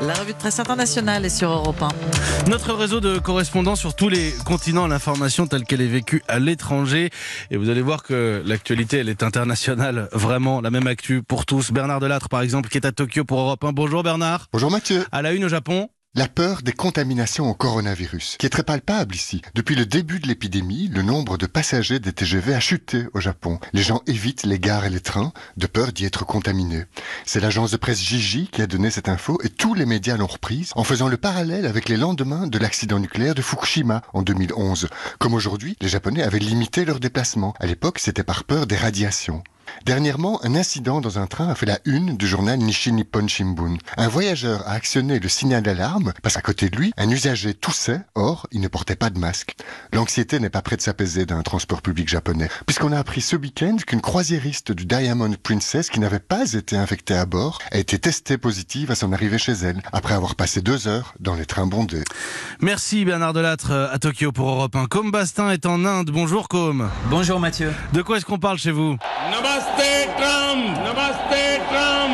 La revue de presse internationale est sur Europe 1. Notre réseau de correspondants sur tous les continents, l'information telle qu'elle est vécue à l'étranger. Et vous allez voir que l'actualité, elle est internationale. Vraiment, la même actu pour tous. Bernard Delattre, par exemple, qui est à Tokyo pour Europe 1. Bonjour Bernard. Bonjour Mathieu. À la une au Japon. La peur des contaminations au coronavirus, qui est très palpable ici. Depuis le début de l'épidémie, le nombre de passagers des TGV a chuté au Japon. Les gens évitent les gares et les trains, de peur d'y être contaminés. C'est l'agence de presse Jiji qui a donné cette info et tous les médias l'ont reprise en faisant le parallèle avec les lendemains de l'accident nucléaire de Fukushima en 2011. Comme aujourd'hui, les Japonais avaient limité leurs déplacements. À l'époque, c'était par peur des radiations. Dernièrement, un incident dans un train a fait la une du journal Nishi Nippon Shimbun. Un voyageur a actionné le signal d'alarme parce qu'à côté de lui, un usager toussait, or, il ne portait pas de masque. L'anxiété n'est pas près de s'apaiser dans un transport public japonais, puisqu'on a appris ce week-end qu'une croisiériste du Diamond Princess qui n'avait pas été infectée à bord a été testée positive à son arrivée chez elle, après avoir passé 2 heures dans les trains bondés. Merci Bernard Delattre à Tokyo pour Europe 1. Côme Bastin est en Inde. Bonjour Côme. Bonjour Mathieu. De quoi est-ce qu'on parle chez vous ? Namaste Trump! Namaste Trump!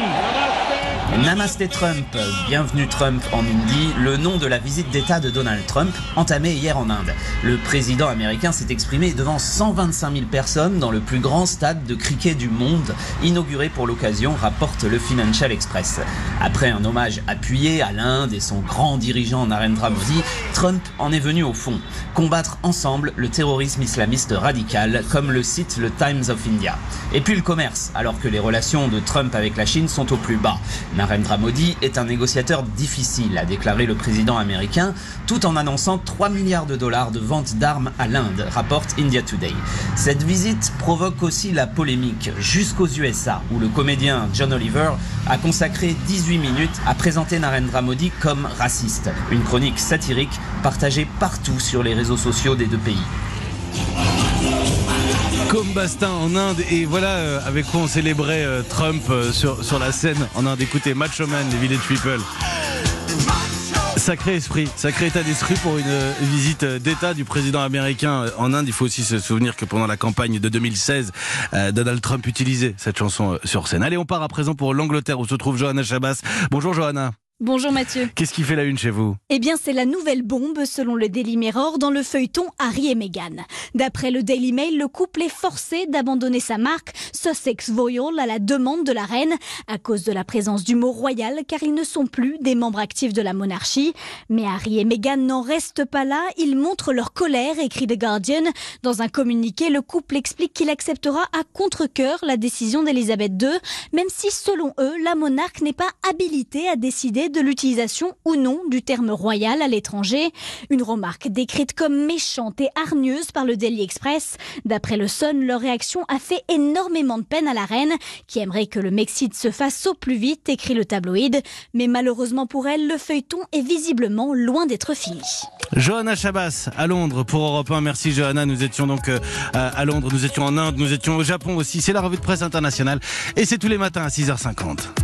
Namaste Trump, bienvenue Trump en hindi, le nom de la visite d'État de Donald Trump, entamée hier en Inde. Le président américain s'est exprimé devant 125 000 personnes dans le plus grand stade de cricket du monde, inauguré pour l'occasion, rapporte le Financial Express. Après un hommage appuyé à l'Inde et son grand dirigeant Narendra Modi, Trump en est venu au fond. Combattre ensemble le terrorisme islamiste radical, comme le cite le Times of India. Et puis le commerce, alors que les relations de Trump avec la Chine sont au plus bas. Narendra Modi est un négociateur difficile, a déclaré le président américain, tout en annonçant 3 milliards de dollars de vente d'armes à l'Inde, rapporte India Today. Cette visite provoque aussi la polémique jusqu'aux USA, où le comédien John Oliver a consacré 18 minutes à présenter Narendra Modi comme raciste. Une chronique satirique partagée partout sur les réseaux sociaux des deux pays. Côme Bastin en Inde, et voilà avec quoi on célébrait Trump sur la scène en Inde. Écoutez, Macho Man, les Village People. Sacré esprit, sacré état d'esprit pour une visite d'État du président américain en Inde. Il faut aussi se souvenir que pendant la campagne de 2016, Donald Trump utilisait cette chanson sur scène. Allez, on part à présent pour l'Angleterre où se trouve Johanna Chabas. Bonjour Johanna. Bonjour Mathieu. Qu'est-ce qui fait la une chez vous ? Eh bien, c'est la nouvelle bombe, selon le Daily Mirror, dans le feuilleton Harry et Meghan. D'après le Daily Mail, le couple est forcé d'abandonner sa marque Sussex Royal à la demande de la reine, à cause de la présence du mot royal, car ils ne sont plus des membres actifs de la monarchie. Mais Harry et Meghan n'en restent pas là, ils montrent leur colère, écrit The Guardian. Dans un communiqué, le couple explique qu'il acceptera à contre-cœur la décision d'Elisabeth II, même si, selon eux, la monarque n'est pas habilitée à décider de l'utilisation ou non du terme royal à l'étranger. Une remarque décrite comme méchante et hargneuse par le Daily Express. D'après le Sun, leur réaction a fait énormément de peine à la reine, qui aimerait que le Mexit se fasse au plus vite, écrit le tabloïd. Mais malheureusement pour elle, le feuilleton est visiblement loin d'être fini. Johanna Chabas à Londres pour Europe 1. Merci Johanna. Nous étions donc à Londres, nous étions en Inde, nous étions au Japon aussi. C'est la revue de presse internationale et c'est tous les matins à 6h50.